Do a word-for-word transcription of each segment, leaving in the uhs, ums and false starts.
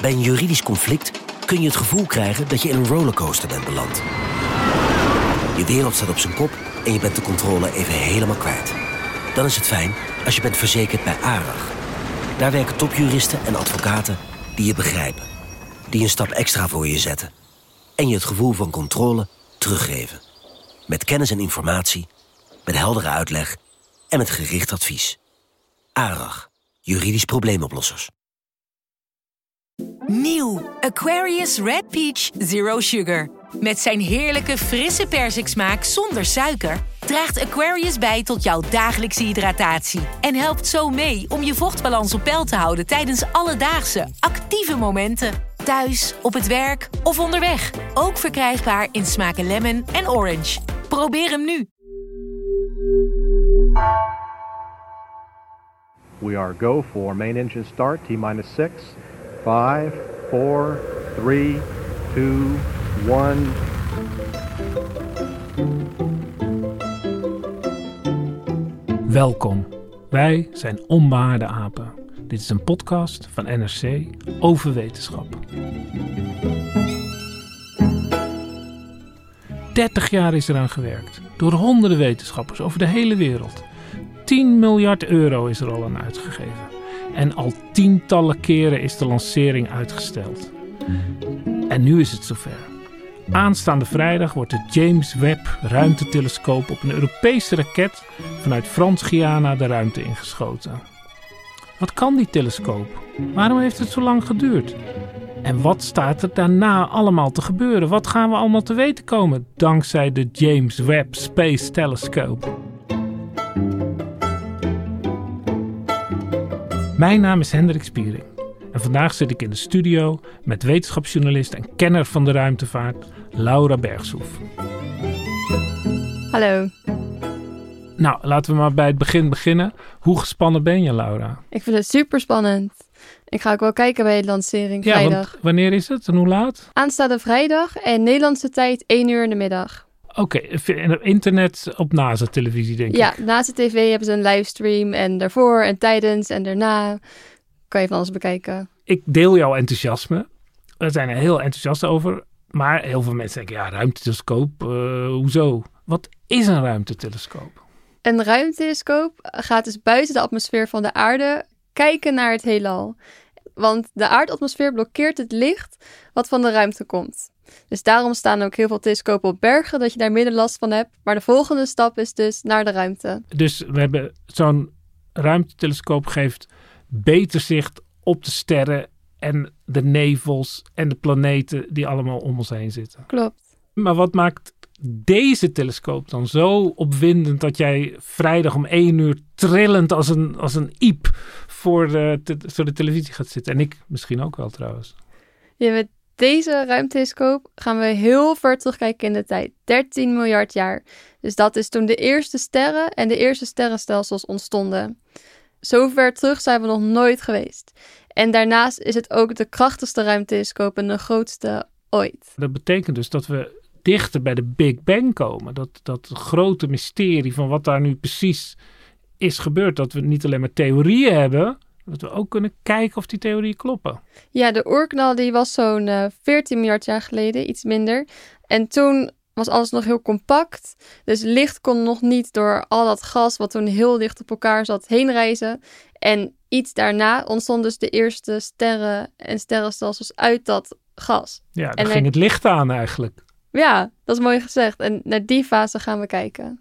Bij een juridisch conflict kun je het gevoel krijgen dat je in een rollercoaster bent beland. Je wereld staat op zijn kop en je bent de controle even helemaal kwijt. Dan is het fijn als je bent verzekerd bij ARAG. Daar werken topjuristen en advocaten die je begrijpen. Die een stap extra voor je zetten. En je het gevoel van controle teruggeven. Met kennis en informatie, met heldere uitleg en met gericht advies. ARAG, juridisch probleemoplossers. Nieuw Aquarius Red Peach Zero Sugar. Met zijn heerlijke frisse persiksmaak zonder suiker draagt Aquarius bij tot jouw dagelijkse hydratatie. En helpt zo mee om je vochtbalans op peil te houden tijdens alledaagse, actieve momenten. Thuis, op het werk of onderweg. Ook verkrijgbaar in smaken lemon en orange. Probeer hem nu. We are go for main engine start, T-minus six, five, four, three, two, one. Welkom, wij zijn Onbaardenapen. Dit is een podcast van N R C over wetenschap. dertig jaar is eraan gewerkt, door honderden wetenschappers over de hele wereld. tien miljard euro is er al aan uitgegeven. En al tientallen keren is de lancering uitgesteld. En nu is het zover. Aanstaande vrijdag wordt de James Webb ruimtetelescoop op een Europese raket vanuit Frans-Guyana de ruimte ingeschoten. Wat kan die telescoop? Waarom heeft het zo lang geduurd? En wat staat er daarna allemaal te gebeuren? Wat gaan we allemaal te weten komen dankzij de James Webb Space Telescope? Mijn naam is Hendrik Spiering en vandaag zit ik in de studio met wetenschapsjournalist en kenner van de ruimtevaart Laura Bergshoef. Hallo. Nou, laten we maar bij het begin beginnen. Hoe gespannen ben je, Laura? Ik vind het super spannend. Ik ga ook wel kijken bij de lancering ja, vrijdag. Want wanneer is het en hoe laat? Aanstaande vrijdag en Nederlandse tijd één uur in de middag. Oké, okay, internet op NASA-televisie denk ja, ik. Ja, NASA T V hebben ze een livestream en daarvoor en tijdens en daarna kan je van alles bekijken. Ik deel jouw enthousiasme. We zijn er heel enthousiast over. Maar heel veel mensen denken, ja, ruimtetelescoop, uh, hoezo? Wat is een ruimtetelescoop? Een ruimtetelescoop gaat dus buiten de atmosfeer van de aarde kijken naar het heelal. Want de aardatmosfeer blokkeert het licht wat van de ruimte komt. Dus daarom staan ook heel veel telescopen op bergen, dat je daar minder last van hebt. Maar de volgende stap is dus naar de ruimte. Dus we hebben zo'n ruimtetelescoop geeft beter zicht op de sterren en de nevels en de planeten die allemaal om ons heen zitten. Klopt. Maar wat maakt deze telescoop dan zo opwindend dat jij vrijdag om één uur trillend als een, als een iep voor de, te, voor de televisie gaat zitten? En ik misschien ook wel trouwens. Ja, met deze ruimtetelescoop gaan we heel ver terugkijken in de tijd. dertien miljard jaar. Dus dat is toen de eerste sterren en de eerste sterrenstelsels ontstonden. Zo ver terug zijn we nog nooit geweest. En daarnaast is het ook de krachtigste ruimtetelescoop en de grootste ooit. Dat betekent dus dat we dichter bij de Big Bang komen. Dat, dat grote mysterie van wat daar nu precies is gebeurd. Dat we niet alleen maar theorieën hebben, dat we ook kunnen kijken of die theorieën kloppen. Ja, de oerknal die was zo'n uh, veertien miljard jaar geleden, iets minder. En toen was alles nog heel compact. Dus licht kon nog niet door al dat gas wat toen heel dicht op elkaar zat heen reizen. En iets daarna ontstonden dus de eerste sterren en sterrenstelsels uit dat gas. Ja, dan en ging er... het licht aan eigenlijk. Ja, dat is mooi gezegd. En naar die fase gaan we kijken.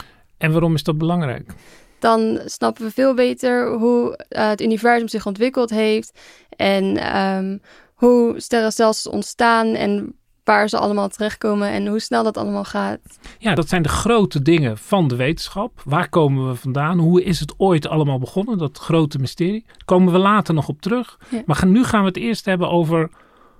En waarom is dat belangrijk? Dan snappen we veel beter hoe uh, het universum zich ontwikkeld heeft. En um, hoe sterrenstelsels ontstaan en waar ze allemaal terechtkomen en hoe snel dat allemaal gaat. Ja, dat zijn de grote dingen van de wetenschap. Waar komen we vandaan? Hoe is het ooit allemaal begonnen? Dat grote mysterie. Daar komen we later nog op terug. Ja. Maar nu gaan we het eerst hebben over,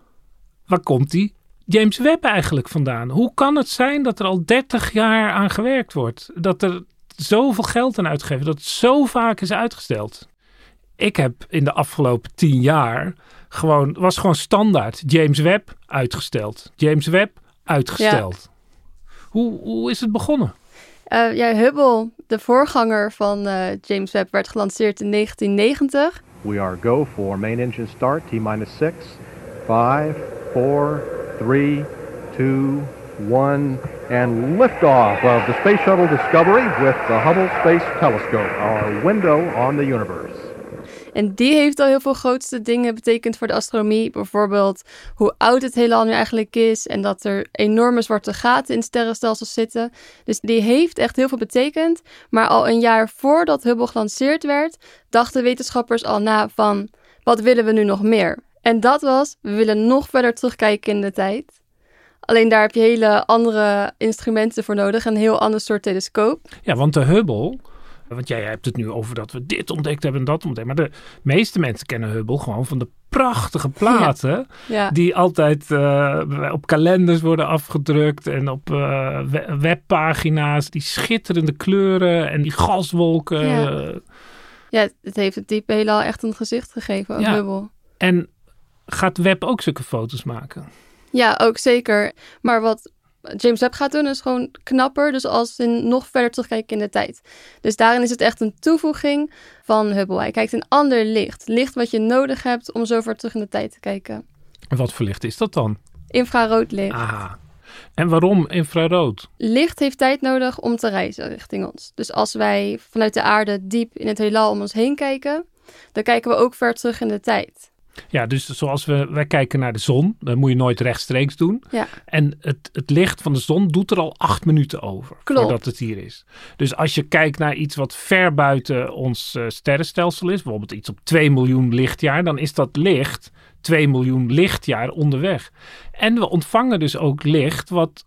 waar komt die James Webb eigenlijk vandaan? Hoe kan het zijn dat er al dertig jaar aan gewerkt wordt? Dat er zoveel geld aan uitgegeven, dat het zo vaak is uitgesteld. Ik heb in de afgelopen tien jaar gewoon, was gewoon standaard. James Webb uitgesteld. James Webb uitgesteld. Ja. Hoe, hoe is het begonnen? Uh, ja, Hubble, de voorganger van uh, James Webb, werd gelanceerd in negentien negentig. We are go for main engine start, T-minus six, five, four, three, two, one, and liftoff of the Space Shuttle Discovery with the Hubble Space Telescope, our window on the universe. En die heeft al heel veel grootste dingen betekend voor de astronomie. Bijvoorbeeld hoe oud het heelal nu eigenlijk is en dat er enorme zwarte gaten in sterrenstelsels zitten. Dus die heeft echt heel veel betekend. Maar al een jaar voordat Hubble gelanceerd werd, dachten wetenschappers al na van, wat willen we nu nog meer? En dat was, we willen nog verder terugkijken in de tijd. Alleen daar heb je hele andere instrumenten voor nodig, een heel ander soort telescoop. Ja, want de Hubble, want jij hebt het nu over dat we dit ontdekt hebben en dat ontdekt. Maar de meeste mensen kennen Hubble gewoon van de prachtige platen. Ja. Ja. Die altijd uh, op kalenders worden afgedrukt en op uh, webpagina's. Die schitterende kleuren en die gaswolken. Ja, ja het heeft het diepe heelal echt een gezicht gegeven, ja. Hubble. En gaat Webb ook zulke foto's maken? Ja, ook zeker. Maar wat James Webb gaat doen is gewoon knapper. Dus als in nog verder terugkijken in de tijd. Dus daarin is het echt een toevoeging van Hubble. Hij kijkt in ander licht. Licht wat je nodig hebt om zo ver terug in de tijd te kijken. En wat voor licht is dat dan? Infrarood licht. Aha. En waarom infrarood? Licht heeft tijd nodig om te reizen richting ons. Dus als wij vanuit de aarde diep in het heelal om ons heen kijken, dan kijken we ook ver terug in de tijd. Ja, dus zoals we, wij kijken naar de zon, dat moet je nooit rechtstreeks doen. Ja. En het, het licht van de zon doet er al acht minuten over, Klopt. Voordat het hier is. Dus als je kijkt naar iets wat ver buiten ons uh, sterrenstelsel is, bijvoorbeeld iets op twee miljoen lichtjaar, dan is dat licht twee miljoen lichtjaar onderweg. En we ontvangen dus ook licht wat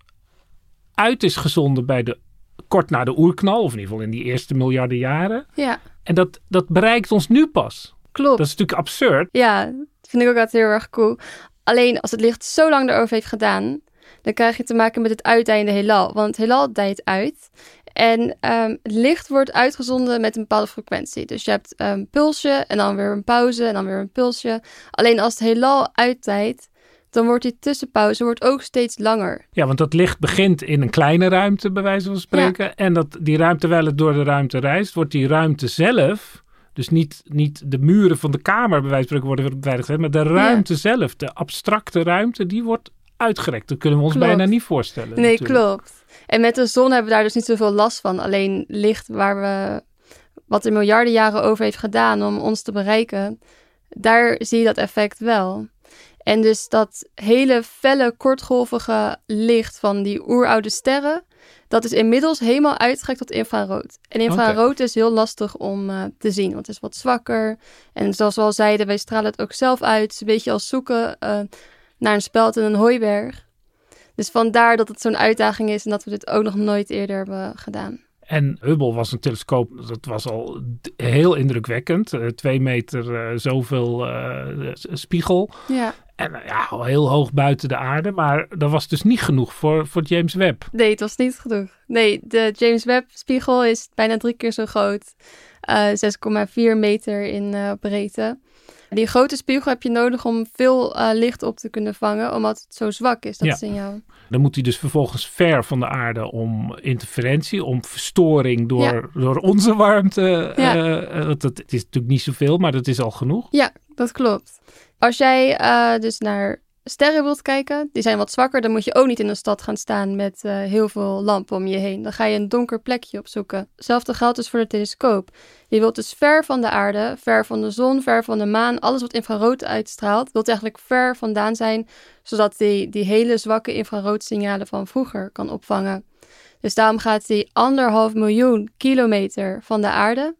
uit is gezonden bij de, kort na de oerknal, of in ieder geval in die eerste miljarden jaren. Ja. En dat, dat bereikt ons nu pas. Klopt. Dat is natuurlijk absurd. Ja, dat vind ik ook altijd heel erg cool. Alleen als het licht zo lang erover heeft gedaan, dan krijg je te maken met het uitdijende heelal. Want het heelal dijt uit. En um, het licht wordt uitgezonden met een bepaalde frequentie. Dus je hebt een um, pulsje en dan weer een pauze en dan weer een pulsje. Alleen als het heelal uitdijt, dan wordt die tussenpauze wordt ook steeds langer. Ja, want dat licht begint in een kleine ruimte, bij wijze van spreken. Ja. En dat, die ruimte, terwijl het door de ruimte reist, wordt die ruimte zelf, dus niet, niet de muren van de kamer, bij wijze van spreken, worden beveiligd, maar de ruimte ja. zelf, de abstracte ruimte, die wordt uitgerekt. Dat kunnen we ons klopt. bijna niet voorstellen. Nee, natuurlijk. Klopt. En met de zon hebben we daar dus niet zoveel last van. Alleen licht waar we, wat er miljarden jaren over heeft gedaan om ons te bereiken, daar zie je dat effect wel. En dus dat hele felle, kortgolvige licht van die oeroude sterren, dat is inmiddels helemaal uitgestrekt tot infrarood. En infrarood okay. is heel lastig om uh, te zien, want het is wat zwakker. En zoals we al zeiden, wij stralen het ook zelf uit. Het is een beetje als zoeken uh, naar een speld in een hooiberg. Dus vandaar dat het zo'n uitdaging is en dat we dit ook nog nooit eerder hebben gedaan. En Hubble was een telescoop, dat was al heel indrukwekkend. Uh, twee meter uh, zoveel uh, spiegel. Ja. En uh, ja, al heel hoog buiten de aarde. Maar dat was dus niet genoeg voor, voor James Webb. Nee, het was niet genoeg. Nee, de James Webb spiegel is bijna drie keer zo groot. Uh, zes komma vier meter in uh, breedte. Die grote spiegel heb je nodig om veel uh, licht op te kunnen vangen, omdat het zo zwak is, dat ja. signaal. Dan moet hij dus vervolgens ver van de aarde om interferentie, om verstoring door, ja. door onze warmte. Ja. Uh, dat, dat, het is natuurlijk niet zoveel, maar dat is al genoeg. Ja, dat klopt. Als jij uh, dus naar sterren wilt kijken, die zijn wat zwakker, dan moet je ook niet in een stad gaan staan met uh, heel veel lampen om je heen. Dan ga je een donker plekje opzoeken. Hetzelfde geldt dus voor de telescoop. Je wilt dus ver van de aarde, ver van de zon, ver van de maan, alles wat infrarood uitstraalt, wilt eigenlijk ver vandaan zijn, zodat die, die hele zwakke infraroodzignalen van vroeger kan opvangen. Dus daarom gaat die anderhalf miljoen kilometer van de aarde.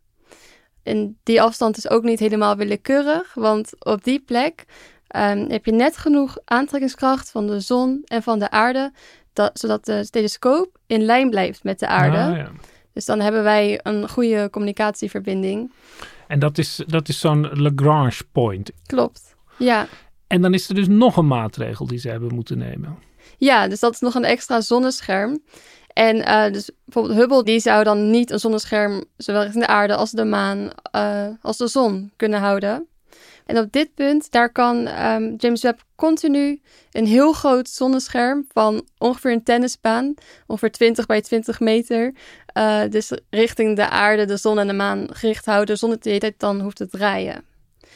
En die afstand is ook niet helemaal willekeurig, want op die plek Um, heb je net genoeg aantrekkingskracht van de zon en van de aarde, dat, zodat de telescoop in lijn blijft met de aarde. Ah, ja. Dus dan hebben wij een goede communicatieverbinding. En dat is, dat is zo'n Lagrange point. Klopt, ja. En dan is er dus nog een maatregel die ze hebben moeten nemen. Ja, dus dat is nog een extra zonnescherm. En uh, dus bijvoorbeeld Hubble, die zou dan niet een zonnescherm zowel richting de aarde als de maan uh, als de zon kunnen houden. En op dit punt, daar kan um, James Webb continu een heel groot zonnescherm van ongeveer een tennisbaan, ongeveer twintig bij twintig meter, uh, dus richting de aarde, de zon en de maan gericht houden, zonder dat de hele tijd dan hoeft te draaien.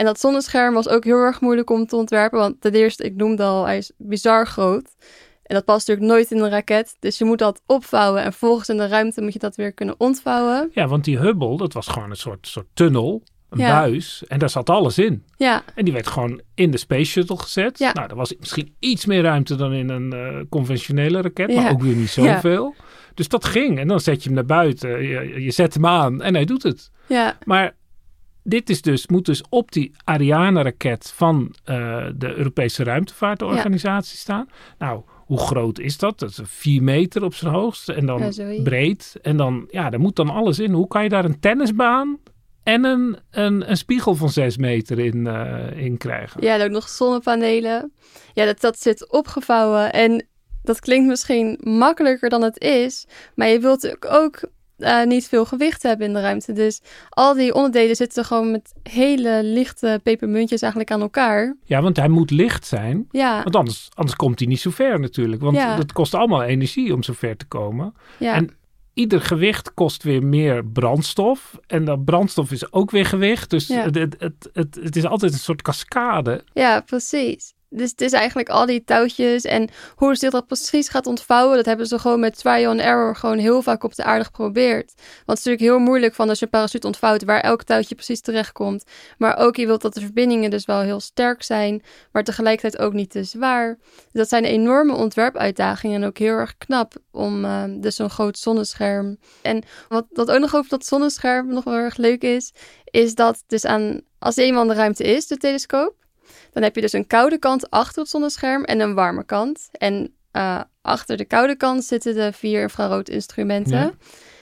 En dat zonnescherm was ook heel erg moeilijk om te ontwerpen. Want ten eerste, ik noemde al, hij is bizar groot. En dat past natuurlijk nooit in een raket. Dus je moet dat opvouwen. En vervolgens in de ruimte moet je dat weer kunnen ontvouwen. Ja, want die Hubble, dat was gewoon een soort, soort tunnel. Een ja. buis. En daar zat alles in. Ja. En die werd gewoon in de Space Shuttle gezet. Ja. Nou, er was misschien iets meer ruimte dan in een uh, conventionele raket. Ja. Maar ook weer niet zoveel. Ja. Dus dat ging. En dan zet je hem naar buiten. Je, je zet hem aan en hij doet het. Ja. Maar dit is dus, moet dus op die Ariane-raket van uh, de Europese Ruimtevaartorganisatie ja. staan. Nou, hoe groot is dat? Dat is vier meter op zijn hoogst. En dan ja, breed. En dan, ja, daar moet dan alles in. Hoe kan je daar een tennisbaan en een, een, een spiegel van zes meter in, uh, in krijgen? Ja, en ook nog zonnepanelen. Ja, dat, dat zit opgevouwen. En dat klinkt misschien makkelijker dan het is. Maar je wilt natuurlijk ook uh, niet veel gewicht hebben in de ruimte. Dus al die onderdelen zitten gewoon met hele lichte pepermuntjes eigenlijk aan elkaar. Ja, want hij moet licht zijn. Ja. Want anders, anders komt hij niet zo ver natuurlijk. Want ja. dat kost allemaal energie om zo ver te komen. Ja. En ieder gewicht kost weer meer brandstof. En dat brandstof is ook weer gewicht. Dus ja. het, het, het, het, het is altijd een soort cascade. Ja, precies. Dus het is eigenlijk al die touwtjes en hoe zich dat precies gaat ontvouwen. Dat hebben ze gewoon met trial and error gewoon heel vaak op de aarde geprobeerd. Want het is natuurlijk heel moeilijk van als je een parachute ontvouwt waar elk touwtje precies terechtkomt. Maar ook je wilt dat de verbindingen dus wel heel sterk zijn, maar tegelijkertijd ook niet te zwaar. Dus dat zijn enorme ontwerpuitdagingen en ook heel erg knap om uh, dus zo'n groot zonnescherm. En wat, wat ook nog over dat zonnescherm nog wel erg leuk is, is dat dus aan, als er eenmaal in de ruimte is, de telescoop, dan heb je dus een koude kant achter het zonnescherm en een warme kant. En uh, achter de koude kant zitten de vier infrarood instrumenten. Ja.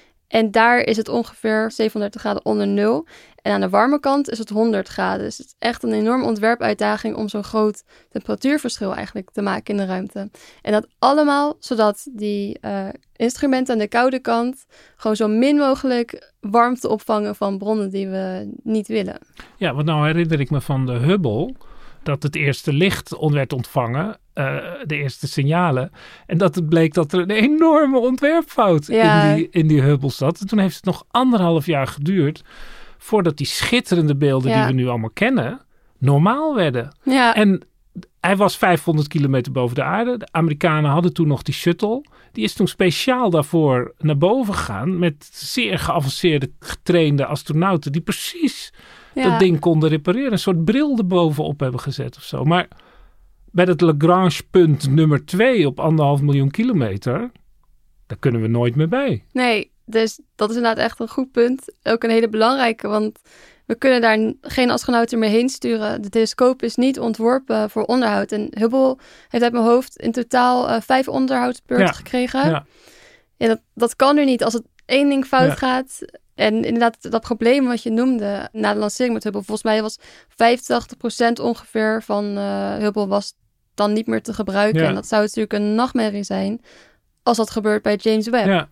En daar is het ongeveer zevenhonderddertig graden onder nul. En aan de warme kant is het honderd graden. Dus het is echt een enorme ontwerpuitdaging om zo'n groot temperatuurverschil eigenlijk te maken in de ruimte. En dat allemaal zodat die uh, instrumenten aan de koude kant gewoon zo min mogelijk warmte opvangen van bronnen die we niet willen. Ja, want nou herinner ik me van de Hubble dat het eerste licht werd ontvangen, uh, de eerste signalen. En dat het bleek dat er een enorme ontwerpfout ja. in, die, in die Hubble zat. En toen heeft het nog anderhalf jaar geduurd voordat die schitterende beelden ja. die we nu allemaal kennen, normaal werden. Ja. En hij was vijfhonderd kilometer boven de aarde. De Amerikanen hadden toen nog die shuttle. Die is toen speciaal daarvoor naar boven gegaan met zeer geavanceerde getrainde astronauten die precies ja. dat ding konden repareren. Een soort bril erbovenop hebben gezet of zo. Maar bij dat Lagrange-punt nummer twee op anderhalf miljoen kilometer, daar kunnen we nooit meer bij. Nee, dus dat is inderdaad echt een goed punt. Ook een hele belangrijke, want we kunnen daar geen astronauten meer heen sturen. De telescoop is niet ontworpen voor onderhoud. En Hubble heeft uit mijn hoofd in totaal uh, vijf onderhoudsbeurten ja. gekregen. Ja. Ja, dat, dat kan nu niet als het één ding fout ja. gaat. En inderdaad, dat probleem wat je noemde na de lancering met Hubble, volgens mij was vijfentachtig procent ongeveer van uh, Hubble was dan niet meer te gebruiken. Ja. En dat zou natuurlijk een nachtmerrie zijn als dat gebeurt bij James Webb. Ja.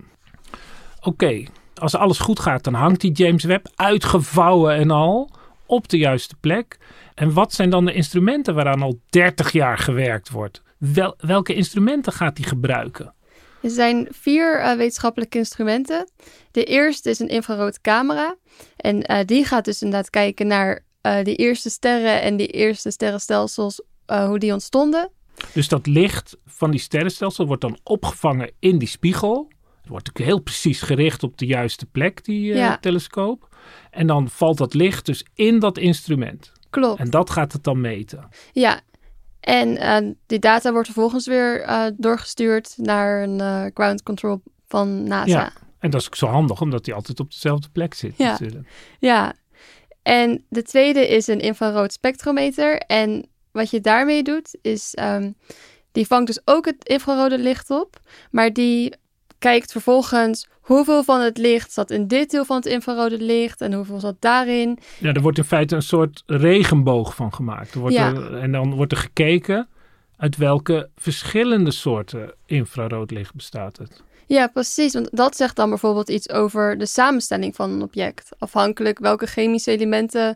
Oké. Okay. Als alles goed gaat, dan hangt die James Webb uitgevouwen en al op de juiste plek. En wat zijn dan de instrumenten waaraan al dertig jaar gewerkt wordt? Wel, welke instrumenten gaat hij gebruiken? Er zijn vier uh, wetenschappelijke instrumenten. De eerste is een infraroodcamera. En uh, die gaat dus inderdaad kijken naar uh, die eerste sterren en die eerste sterrenstelsels, uh, hoe die ontstonden. Dus dat licht van die sterrenstelsel wordt dan opgevangen in die spiegel. Het wordt natuurlijk heel precies gericht op de juiste plek, die uh, ja. telescoop. En dan valt dat licht dus in dat instrument. Klopt. En dat gaat het dan meten. Ja, en uh, die data wordt vervolgens weer uh, doorgestuurd naar een uh, ground control van NASA. Ja, en dat is ook zo handig, omdat die altijd op dezelfde plek zit ja. natuurlijk. Ja, en de tweede is een infrarood spectrometer. En wat je daarmee doet, is um, die vangt dus ook het infrarode licht op, maar die kijkt vervolgens hoeveel van het licht zat in dit deel van het infrarode licht en hoeveel zat daarin. Ja, er wordt in feite een soort regenboog van gemaakt. Er wordt ja. er, en dan wordt er gekeken uit welke verschillende soorten infrarood licht bestaat het. Ja, precies. Want dat zegt dan bijvoorbeeld iets over de samenstelling van een object. Afhankelijk welke chemische elementen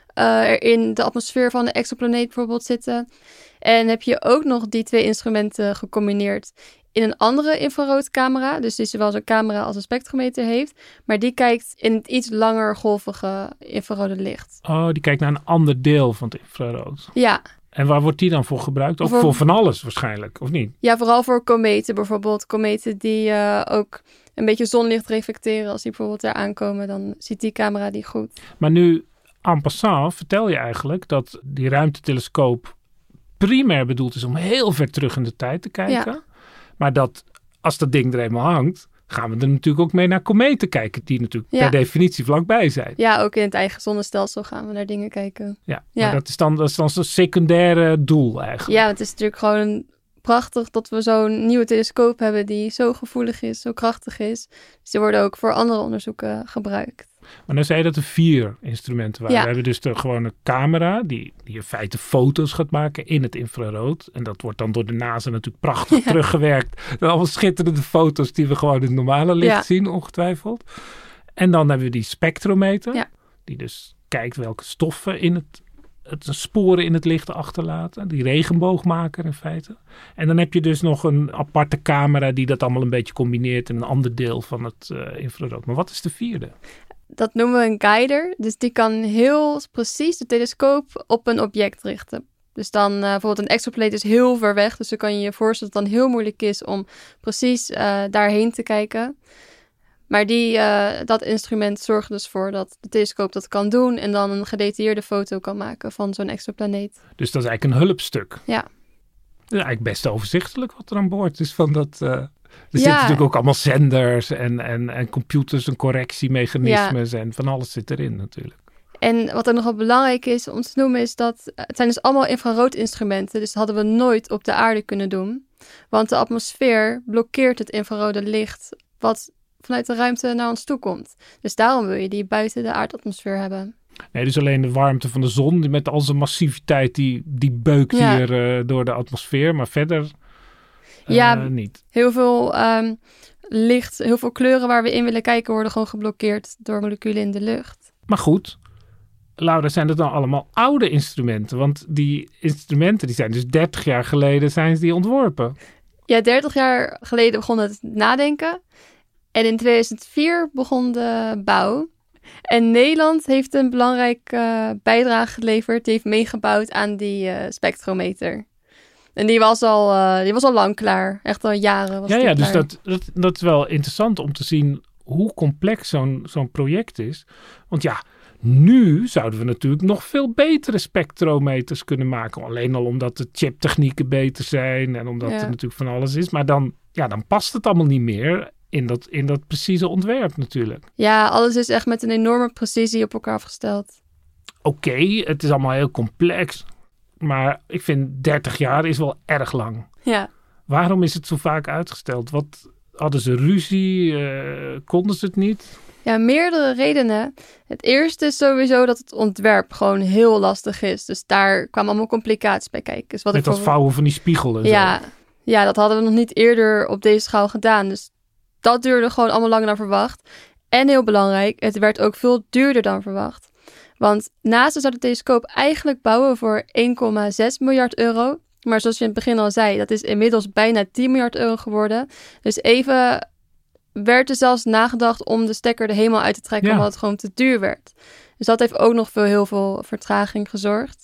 uh, er in de atmosfeer van de exoplaneet bijvoorbeeld zitten. En heb je ook nog die twee instrumenten gecombineerd in een andere infraroodcamera. Dus die zowel zo'n camera als een spectrometer heeft. Maar die kijkt in het iets langer golvige infrarode licht. Oh, die kijkt naar een ander deel van het infrarood. Ja. En waar wordt die dan voor gebruikt? Ook voor, voor van alles waarschijnlijk, of niet? Ja, vooral voor kometen bijvoorbeeld. Kometen die uh, ook een beetje zonlicht reflecteren. Als die bijvoorbeeld daar aankomen, dan ziet die camera die goed. Maar nu, en passant, vertel je eigenlijk dat die ruimtetelescoop primair bedoeld is om heel ver terug in de tijd te kijken. Ja. Maar dat als dat ding er eenmaal hangt, gaan we er natuurlijk ook mee naar kometen kijken. Die natuurlijk ja. per definitie vlakbij zijn. Ja, ook in het eigen zonnestelsel gaan we naar dingen kijken. Ja, ja. Maar dat is dan, dat is dan zo'n secundaire doel eigenlijk. Ja, het is natuurlijk gewoon prachtig dat we zo'n nieuwe telescoop hebben die zo gevoelig is, zo krachtig is. Dus die worden ook voor andere onderzoeken gebruikt. Maar dan zei je dat er vier instrumenten waren. Ja. We hebben dus de gewone camera die, die in feite foto's gaat maken in het infrarood. En dat wordt dan door de NASA natuurlijk prachtig ja. teruggewerkt. En allemaal schitterende foto's die we gewoon in het normale licht ja. zien, ongetwijfeld. En dan hebben we die spectrometer. Ja. Die dus kijkt welke stoffen in het, het sporen in het licht achterlaten. Die regenboogmaker in feite. En dan heb je dus nog een aparte camera die dat allemaal een beetje combineert in een ander deel van het uh, infrarood. Maar wat is de vierde? Dat noemen we een guider. Dus die kan heel precies de telescoop op een object richten. Dus dan uh, bijvoorbeeld een exoplaneet is heel ver weg. Dus dan kan je je voorstellen dat het dan heel moeilijk is om precies uh, daarheen te kijken. Maar die, uh, dat instrument zorgt dus voor dat de telescoop dat kan doen. En dan een gedetailleerde foto kan maken van zo'n exoplaneet. Dus dat is eigenlijk een hulpstuk. Ja. Dat is eigenlijk best overzichtelijk wat er aan boord is van dat... Uh... Er ja. zitten natuurlijk ook allemaal zenders en, en, en computers en correctiemechanismes ja. en van alles zit erin natuurlijk. En wat er nogal belangrijk is om te noemen is dat het zijn dus allemaal infraroodinstrumenten. Dus dat hadden we nooit op de aarde kunnen doen. Want de atmosfeer blokkeert het infrarode licht wat vanuit de ruimte naar ons toe komt. Dus daarom wil je die buiten de aardatmosfeer hebben. Nee, dus alleen de warmte van de zon met al zijn massiviteit die, die beukt ja. hier uh, door de atmosfeer. Maar verder... Uh, ja, niet. heel veel um, licht, heel veel kleuren waar we in willen kijken worden gewoon geblokkeerd door moleculen in de lucht. Maar goed, Laura, zijn dat dan allemaal oude instrumenten? Want die instrumenten die zijn dus dertig jaar geleden zijn ze die ontworpen. Ja, dertig jaar geleden begon het nadenken. En in tweeduizend vier begon de bouw. En Nederland heeft een belangrijke uh, bijdrage geleverd. Die heeft meegebouwd aan die uh, spectrometer. En die was al, uh, die was al lang klaar. Echt al jaren was ja, die ja, klaar. Dus dat, dat, dat is wel interessant om te zien hoe complex zo'n, zo'n project is. Want ja, nu zouden we natuurlijk nog veel betere spectrometers kunnen maken. Alleen al omdat de chiptechnieken beter zijn en omdat ja. er natuurlijk van alles is. Maar dan, ja, dan past het allemaal niet meer in dat, in dat precieze ontwerp natuurlijk. Ja, alles is echt met een enorme precisie op elkaar afgesteld. Oké, okay, het is allemaal heel complex. Maar ik vind dertig jaar is wel erg lang. Ja. Waarom is het zo vaak uitgesteld? Wat hadden ze ruzie? Uh, konden ze het niet? Ja, meerdere redenen. Het eerste is sowieso dat het ontwerp gewoon heel lastig is. Dus daar kwamen allemaal complicaties bij kijken. Dus wat Met dat bijvoorbeeld... vouwen van die spiegelen. Ja, ja, dat hadden we nog niet eerder op deze schaal gedaan. Dus dat duurde gewoon allemaal langer dan verwacht. En heel belangrijk, het werd ook veel duurder dan verwacht. Want NASA zou de telescoop eigenlijk bouwen voor één komma zes miljard euro. Maar zoals je in het begin al zei, dat is inmiddels bijna tien miljard euro geworden. Dus even werd er zelfs nagedacht om de stekker er helemaal uit te trekken, ja. omdat het gewoon te duur werd. Dus dat heeft ook nog veel, heel veel vertraging gezorgd.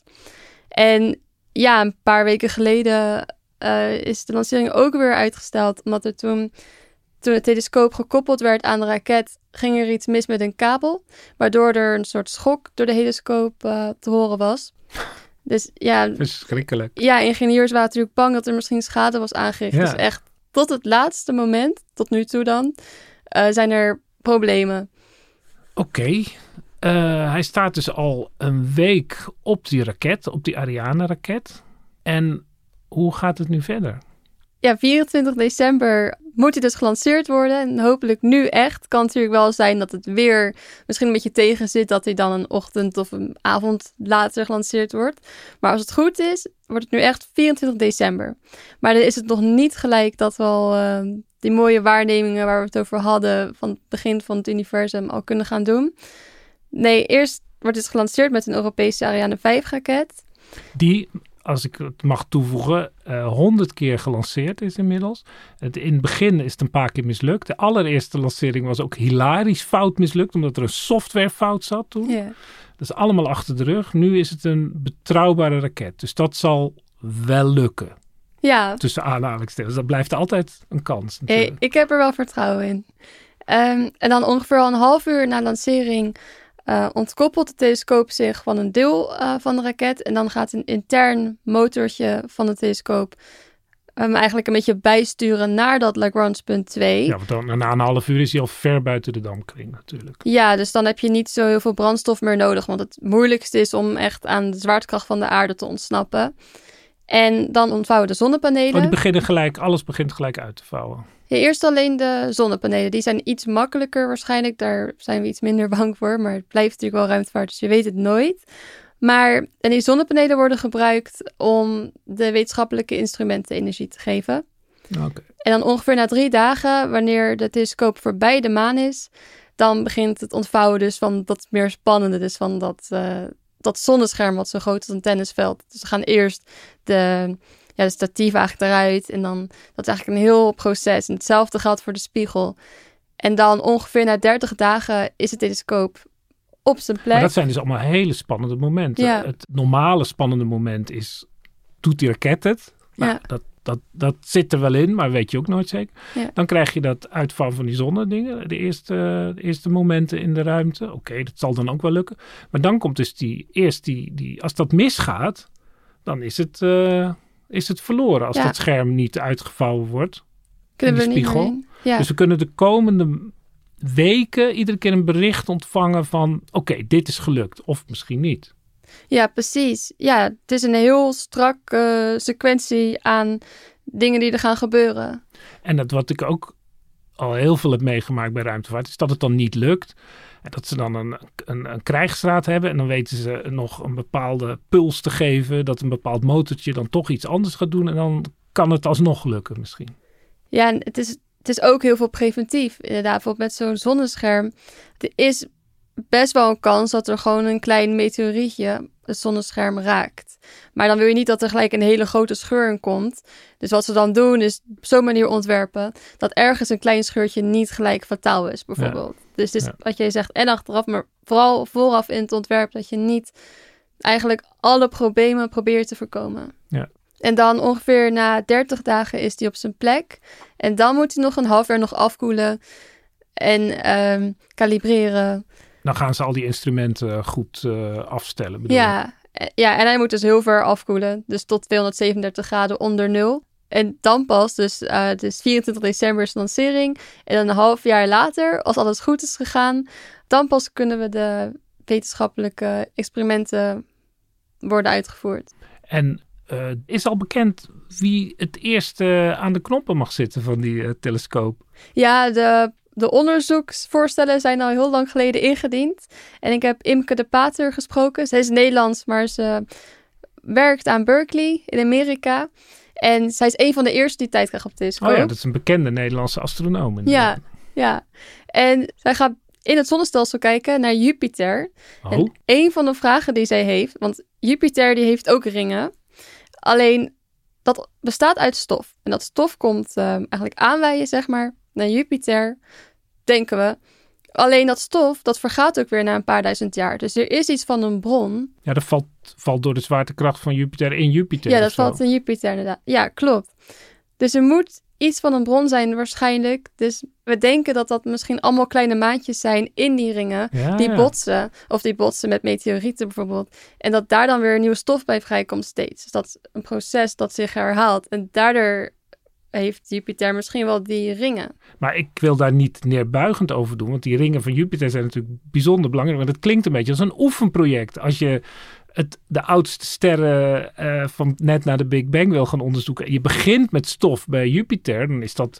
En ja, een paar weken geleden uh, is de lancering ook weer uitgesteld, omdat er toen... Toen de telescoop gekoppeld werd aan de raket, ging er iets mis met een kabel. Waardoor er een soort schok door de telescoop uh, te horen was. Dus ja... Verschrikkelijk. Ja, ingenieurs waren natuurlijk bang dat er misschien schade was aangericht. Ja. Dus echt tot het laatste moment, tot nu toe dan, uh, zijn er problemen. Oké. Okay. Uh, hij staat dus al een week op die raket, op die Ariane-raket. En hoe gaat het nu verder? Ja, vierentwintig december moet hij dus gelanceerd worden. En hopelijk nu echt. Kan natuurlijk wel zijn dat het weer misschien een beetje tegen zit. Dat hij dan een ochtend of een avond later gelanceerd wordt. Maar als het goed is, wordt het nu echt vierentwintig december. Maar dan is het nog niet gelijk dat we al uh, die mooie waarnemingen waar we het over hadden van het begin van het universum al kunnen gaan doen. Nee, eerst wordt dus gelanceerd met een Europese Ariane vijf raket. Die, als ik het mag toevoegen, honderd uh, keer gelanceerd is inmiddels. Het, in het begin is het een paar keer mislukt. De allereerste lancering was ook hilarisch fout mislukt, omdat er een softwarefout zat toen. Yeah. Dat is allemaal achter de rug. Nu is het een betrouwbare raket. Dus dat zal wel lukken. Ja. Tussen aanhalingstekens. Dat blijft altijd een kans. Hey, ik heb er wel vertrouwen in. Um, en dan ongeveer al een half uur na lancering uh, ontkoppelt de telescoop zich van een deel uh, van de raket. En dan gaat een intern motortje van de telescoop um, eigenlijk een beetje bijsturen naar dat Lagrange punt twee. Ja, want dan, na een half uur is hij al ver buiten de dampkring natuurlijk. Ja, dus dan heb je niet zo heel veel brandstof meer nodig. Want het moeilijkste is om echt aan de zwaartekracht van de aarde te ontsnappen. En dan ontvouwen de zonnepanelen. Oh, die beginnen gelijk, alles begint gelijk uit te vouwen. Ja, eerst alleen de zonnepanelen. Die zijn iets makkelijker waarschijnlijk. Daar zijn we iets minder bang voor. Maar het blijft natuurlijk wel ruimtevaart, dus je weet het nooit. Maar en die zonnepanelen worden gebruikt om de wetenschappelijke instrumenten energie te geven. Okay. En dan ongeveer na drie dagen, wanneer de telescoop voorbij de maan is, dan begint het ontvouwen dus van dat meer spannende. Dus van dat, uh, dat zonnescherm wat zo groot is als een tennisveld. Dus we gaan eerst de... Ja, de statief eigenlijk eruit. En dan, dat is eigenlijk een heel proces. En hetzelfde geldt voor de spiegel. En dan ongeveer na dertig dagen is de telescoop op zijn plek. Maar dat zijn dus allemaal hele spannende momenten. Ja. Het normale spannende moment is, doet die raket het? Nou, ja. dat, dat, dat zit er wel in, maar weet je ook nooit zeker. Ja. Dan krijg je dat uitvouwen van die zonnedingen. De eerste, de eerste momenten in de ruimte. Oké, okay, dat zal dan ook wel lukken. Maar dan komt dus die, eerst die, die als dat misgaat, dan is het... Uh, is het verloren als ja. dat scherm niet uitgevouwen wordt. Kunnen in de we spiegel. Niet ja. Dus we kunnen de komende weken iedere keer een bericht ontvangen van oké, okay, dit is gelukt. Of misschien niet. Ja, precies. Ja, het is een heel strak uh, sequentie aan dingen die er gaan gebeuren. En dat wat ik ook al heel veel heb meegemaakt bij ruimtevaart, is dat het dan niet lukt. En dat ze dan een, een, een krijgsraad hebben en dan weten ze nog een bepaalde puls te geven, dat een bepaald motortje dan toch iets anders gaat doen en dan kan het alsnog lukken misschien. Ja, en het is, het is ook heel veel preventief. Inderdaad, bijvoorbeeld met zo'n zonnescherm. Er is best wel een kans dat er gewoon een klein meteorietje het zonnescherm raakt. Maar dan wil je niet dat er gelijk een hele grote scheur in komt. Dus wat ze dan doen is op zo'n manier ontwerpen dat ergens een klein scheurtje niet gelijk fataal is, bijvoorbeeld. Ja. Dus het is ja. wat jij zegt en achteraf, maar vooral vooraf in het ontwerp dat je niet eigenlijk alle problemen probeert te voorkomen. Ja. En dan ongeveer na dertig dagen is die op zijn plek. En dan moet hij nog een half jaar nog afkoelen en um, kalibreren. Dan gaan ze al die instrumenten goed uh, afstellen. Bedoel ja, ja, en hij moet dus heel ver afkoelen. Dus tot tweehonderdzevenendertig graden onder nul. En dan pas, dus uh, het is vierentwintig december is de lancering. En dan een half jaar later, als alles goed is gegaan, dan pas kunnen we de wetenschappelijke experimenten worden uitgevoerd. En uh, is al bekend wie het eerst uh, aan de knoppen mag zitten van die uh, telescoop? Ja, de... De onderzoeksvoorstellen zijn al heel lang geleden ingediend. En ik heb Imke de Pater gesproken. Zij is Nederlands, maar ze werkt aan Berkeley in Amerika. En zij is een van de eerste die tijd krijgt op de telescoop. Oh ja, dat is een bekende Nederlandse astronoom. Ja, ja. En zij gaat in het zonnestelsel kijken naar Jupiter. Oh. En een van de vragen die zij heeft, want Jupiter die heeft ook ringen. Alleen dat bestaat uit stof. En dat stof komt uh, eigenlijk aanwaaien, zeg maar, naar Jupiter, denken we. Alleen dat stof, dat vergaat ook weer na een paar duizend jaar. Dus er is iets van een bron. Ja, dat valt, valt door de zwaartekracht van Jupiter in Jupiter. Ja, dat valt in Jupiter inderdaad. Ja, klopt. Dus er moet iets van een bron zijn waarschijnlijk. Dus we denken dat dat misschien allemaal kleine maatjes zijn in die ringen. Ja, die ja. botsen. Of die botsen met meteorieten bijvoorbeeld. En dat daar dan weer een nieuwe stof bij vrijkomt steeds. Dus dat is een proces dat zich herhaalt. En daardoor heeft Jupiter misschien wel die ringen. Maar ik wil daar niet neerbuigend over doen. Want die ringen van Jupiter zijn natuurlijk bijzonder belangrijk. Maar het klinkt een beetje als een oefenproject. Als je het, de oudste sterren uh, van net na de Big Bang wil gaan onderzoeken. En je begint met stof bij Jupiter. Dan is dat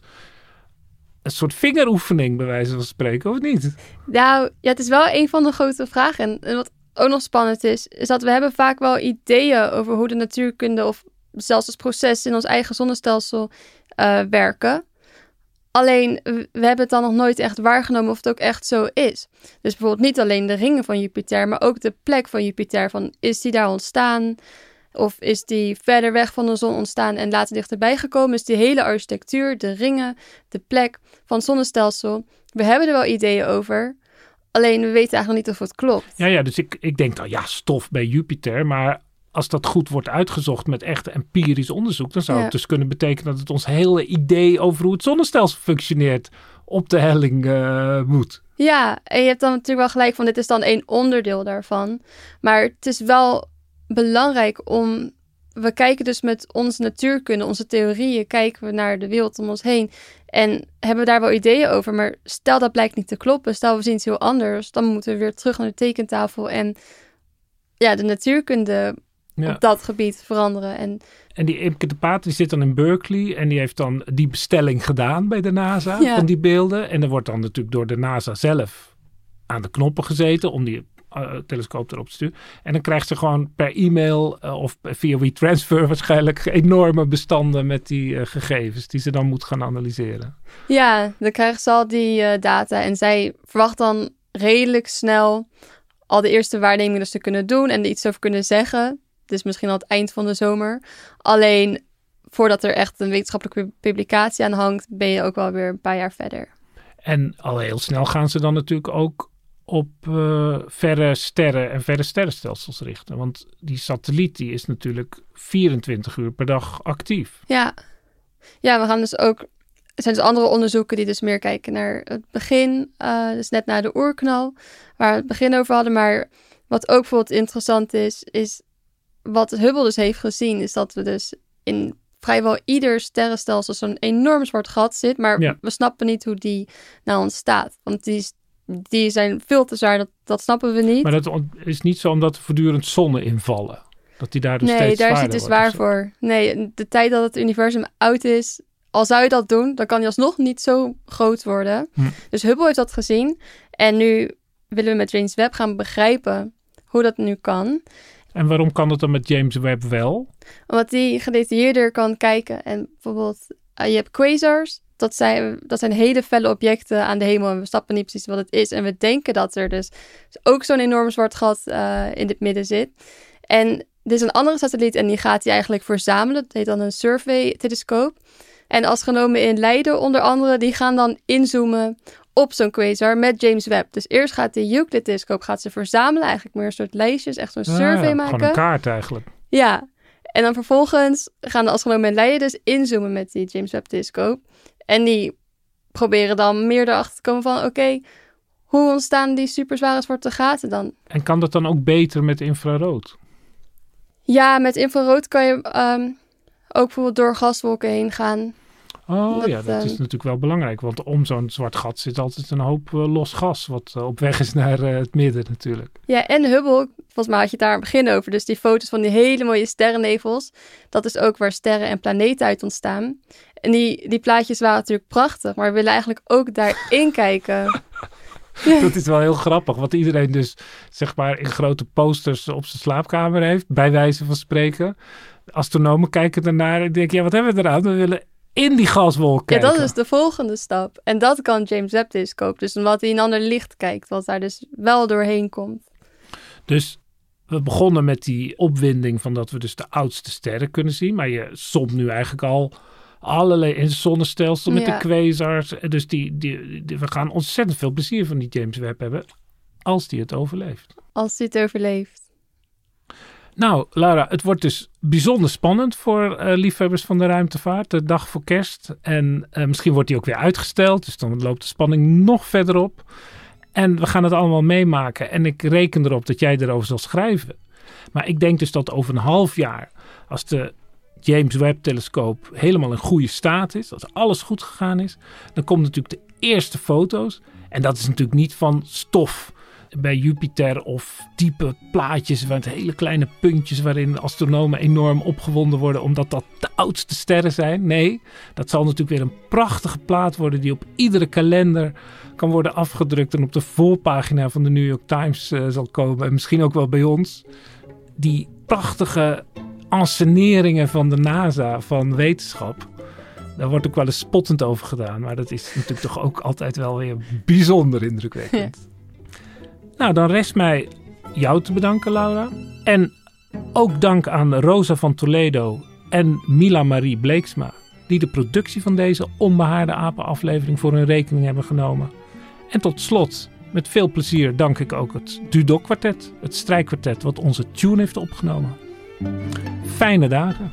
een soort vingeroefening bij wijze van spreken, of niet? Nou, ja, het is wel een van de grote vragen. En, en wat ook nog spannend is, is dat we hebben vaak wel ideeën over hoe de natuurkunde of zelfs het proces in ons eigen zonnestelsel uh, werken. Alleen, we hebben het dan nog nooit echt waargenomen of het ook echt zo is. Dus bijvoorbeeld niet alleen de ringen van Jupiter, maar ook de plek van Jupiter. Van, is die daar ontstaan? Of is die verder weg van de zon ontstaan en later dichterbij gekomen? Dus die hele architectuur, de ringen, de plek van het zonnestelsel. We hebben er wel ideeën over. Alleen we weten eigenlijk nog niet of het klopt. Ja, ja dus ik, ik denk dan, ja, stof bij Jupiter. Maar als dat goed wordt uitgezocht met echt empirisch onderzoek, dan zou Ja. het dus kunnen betekenen dat het ons hele idee over hoe het zonnestelsel functioneert op de helling uh, moet. Ja, en je hebt dan natuurlijk wel gelijk van dit is dan één onderdeel daarvan. Maar het is wel belangrijk om... We kijken dus met onze natuurkunde, onze theorieën, kijken we naar de wereld om ons heen. En hebben we daar wel ideeën over. Maar stel dat blijkt niet te kloppen, stel we zien het heel anders. Dan moeten we weer terug naar de tekentafel en ja, de natuurkunde Ja. op dat gebied veranderen. En En die Imke de Paat die zit dan in Berkeley en die heeft dan die bestelling gedaan bij de NASA Ja. van die beelden. En er wordt dan natuurlijk door de NASA zelf aan de knoppen gezeten om die uh, telescoop erop te sturen. En dan krijgt ze gewoon per e-mail uh, of via WeTransfer waarschijnlijk enorme bestanden met die uh, gegevens die ze dan moet gaan analyseren. ja, dan krijgen ze al die uh, data. En zij verwacht dan redelijk snel al de eerste waarnemingen dus te kunnen doen en er iets over kunnen zeggen. Dus misschien al het eind van de zomer. Alleen voordat er echt een wetenschappelijke publicatie aan hangt, ben je ook wel weer een paar jaar verder. En al heel snel gaan ze dan natuurlijk ook op uh, verre sterren en verre sterrenstelsels richten. Want die satelliet die is natuurlijk vierentwintig uur per dag actief. Ja, ja, we gaan dus ook... Er zijn dus andere onderzoeken die dus meer kijken naar het begin. Uh, dus net na de oerknal, waar we het begin over hadden. Maar wat ook bijvoorbeeld interessant is, is wat Hubble dus heeft gezien, is dat we dus in vrijwel ieder sterrenstelsel zo'n enorm zwart gat zit. Maar Ja. we snappen niet hoe die nou ontstaat. Want die, die zijn veel te zwaar, dat, dat snappen we niet. Maar dat is niet zo omdat er voortdurend zonnen invallen. Dat die daar dus Nee, steeds daar is zwaarder het te wordt zwaar of zo. voor. Nee, de tijd dat het universum oud is, al zou je dat doen, dan kan hij alsnog niet zo groot worden. Hm. Dus Hubble heeft dat gezien. En nu willen we met James Webb gaan begrijpen hoe dat nu kan. En waarom kan dat dan met James Webb wel? Omdat die gedetailleerder kan kijken. En bijvoorbeeld, uh, je hebt quasars. Dat zijn, dat zijn hele felle objecten aan de hemel. En we snappen niet precies wat het is. En we denken dat er dus ook zo'n enorm zwart gat uh, in het midden zit. En dit is een andere satelliet en die gaat die eigenlijk verzamelen. Dat heet dan een survey-telescoop. En astronomen in Leiden onder andere, die gaan dan inzoomen op zo'n quasar met James Webb. Dus eerst gaat de Euclid-telescoop gaat ze verzamelen. Eigenlijk meer een soort lijstjes, echt zo'n Ah, survey ja, maken. Gewoon een kaart eigenlijk. Ja, en dan vervolgens gaan de astronomen in Leiden dus inzoomen met die James Webb-telescoop. En die proberen dan meer erachter te komen van, oké, okay, hoe ontstaan die superzware zwarte gaten dan? En kan dat dan ook beter met infrarood? Ja, met infrarood kan je um, ook bijvoorbeeld door gaswolken heen gaan. Oh Dat, ja, dat uh, is natuurlijk wel belangrijk. Want om zo'n zwart gat zit altijd een hoop uh, los gas wat uh, op weg is naar uh, het midden natuurlijk. Ja, en Hubble, volgens mij had je het daar aan het begin over. Dus die foto's van die hele mooie sterrennevels. Dat is ook waar sterren en planeten uit ontstaan. En die, die plaatjes waren natuurlijk prachtig. Maar we willen eigenlijk ook daarin kijken. Ja. Dat is wel heel grappig. Wat iedereen dus zeg maar in grote posters op zijn slaapkamer heeft. Bij wijze van spreken. De astronomen kijken ernaar en denken, ja, wat hebben we eraan? We willen in die gaswolk Ja, kijken. dat is de volgende stap. En dat kan James Webb-telescoop. Dus omdat hij een ander licht kijkt, wat daar dus wel doorheen komt. Dus we begonnen met die opwinding van dat we dus de oudste sterren kunnen zien. Maar je somt nu eigenlijk al allerlei in het zonnestelsel met Ja. de quasars. Dus die, die, die, we gaan ontzettend veel plezier van die James Webb hebben. Als die het overleeft. Als hij het overleeft. Nou, Laura, het wordt dus bijzonder spannend voor uh, liefhebbers van de ruimtevaart. De dag voor kerst. En uh, misschien wordt die ook weer uitgesteld. Dus dan loopt de spanning nog verder op. En we gaan het allemaal meemaken. En ik reken erop dat jij erover zal schrijven. Maar ik denk dus dat over een half jaar, als de James Webb-telescoop helemaal in goede staat is, als alles goed gegaan is, dan komen natuurlijk de eerste foto's. En dat is natuurlijk niet van stof bij Jupiter of diepe plaatjes met hele kleine puntjes waarin astronomen enorm opgewonden worden omdat dat de oudste sterren zijn. Nee, dat zal natuurlijk weer een prachtige plaat worden die op iedere kalender kan worden afgedrukt en op de voorpagina van de New York Times uh, zal komen en misschien ook wel bij ons. Die prachtige anseneringen van de NASA, van wetenschap, Daar wordt ook wel eens spottend over gedaan. Maar dat is natuurlijk toch ook altijd wel weer bijzonder indrukwekkend. Ja. Nou, dan rest mij jou te bedanken, Laura. En ook dank aan Rosa van Toledo en Mila Marie Bleeksma, die de productie van deze onbehaarde apenaflevering voor hun rekening hebben genomen. En tot slot, met veel plezier dank ik ook het Dudok Kwartet, het strijkkwartet wat onze tune heeft opgenomen. Fijne dagen.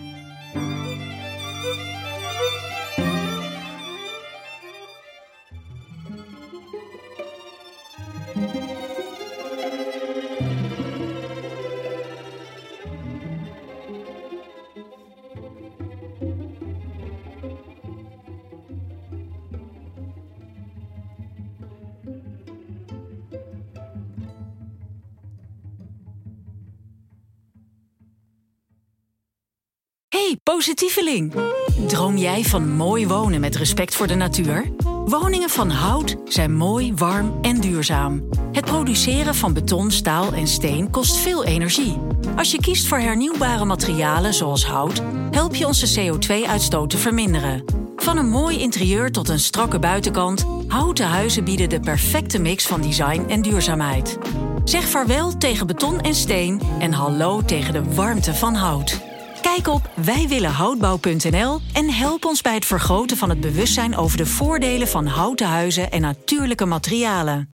Hey, positieveling! Droom jij van mooi wonen met respect voor de natuur? Woningen van hout zijn mooi, warm en duurzaam. Het produceren van beton, staal en steen kost veel energie. Als je kiest voor hernieuwbare materialen zoals hout, help je onze C O twee uitstoot te verminderen. Van een mooi interieur tot een strakke buitenkant, houten huizen bieden de perfecte mix van design en duurzaamheid. Zeg vaarwel tegen beton en steen en hallo tegen de warmte van hout. Kijk op wij willen houtbouw punt n l en help ons bij het vergroten van het bewustzijn over de voordelen van houten huizen en natuurlijke materialen.